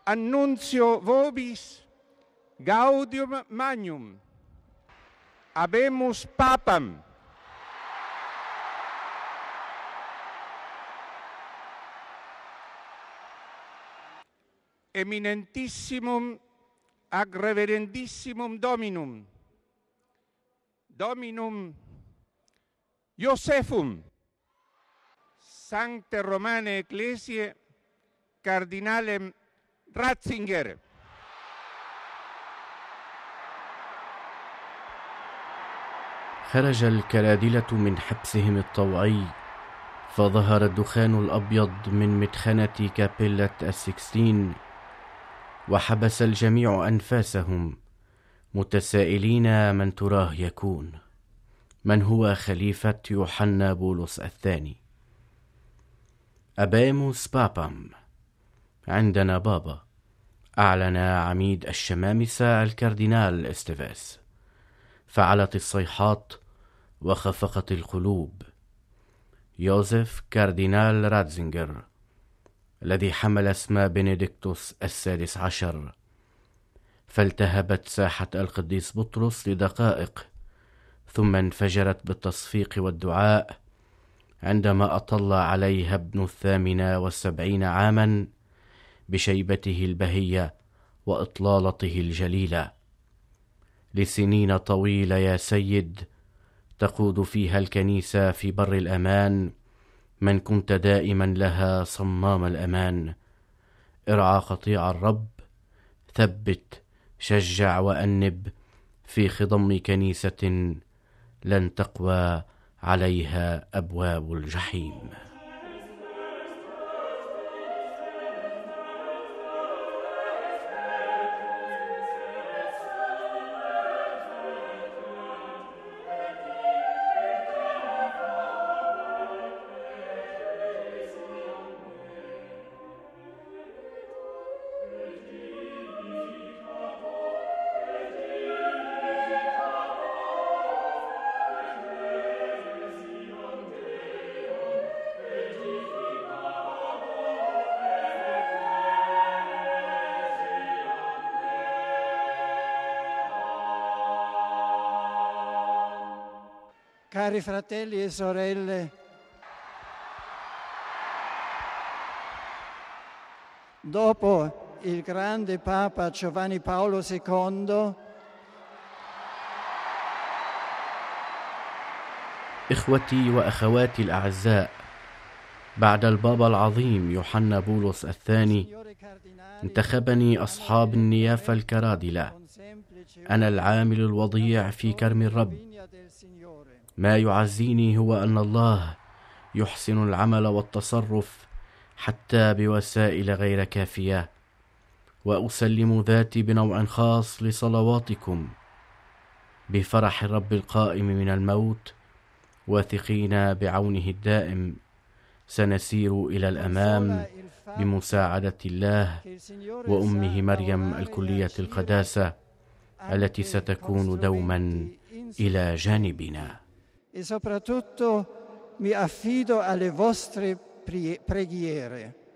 annuncio vobis gaudium magnum. Habemus papam. Eminentissimum ac reverendissimum Dominum Iosephum, Sancte Romane Ecclesiae, Cardinalem Ratzinger. خرج الكرادلة من حبسهم الطوعي، فظهر الدخان الأبيض من مدخنة كابيلة السكستين، وحبس الجميع أنفاسهم متسائلين من تراه يكون، من هو خليفة يوحنا بولس الثاني. أبيموس بابام، عندنا بابا، أعلن عميد الشمامسة الكاردينال استيفاس. فعلت الصيحات وخفقت القلوب. يوزيف كاردينال راتزينجر، الذي حمل اسم بنديكتوس السادس عشر، فالتهبت ساحة القديس بطرس لدقائق، ثم انفجرت بالتصفيق والدعاء عندما أطل عليها ابن 78 عاما بشيبته البهية وإطلالته الجليلة. لسنين طويلة يا سيد تقود فيها الكنيسة في بر الأمان من كنت دائما لها صمام الأمان. ارعى قطيع الرب، ثبت، شجع وأنب في خضم كنيسة لن تقوى عليها أبواب الجحيم. Cari fratelli e sorelle, dopo il grande Papa Giovanni Paolo II, إخوتي وأخواتي الأعزاء، بعد البابا العظيم يوحنا بولس الثاني انتخبني أصحاب النيافة الكرادلة، أنا العامل الوضيع في كرم الرب. ما يعزيني هو أن الله يحسن العمل والتصرف حتى بوسائل غير كافية، وأسلم ذاتي بنوع خاص لصلواتكم بفرح الرب القائم من الموت، واثقين بعونه الدائم سنسير إلى الأمام بمساعدة الله وأمه مريم الكلية القداسة التي ستكون دوما إلى جانبنا. E soprattutto mi affido alle vostre preghiere.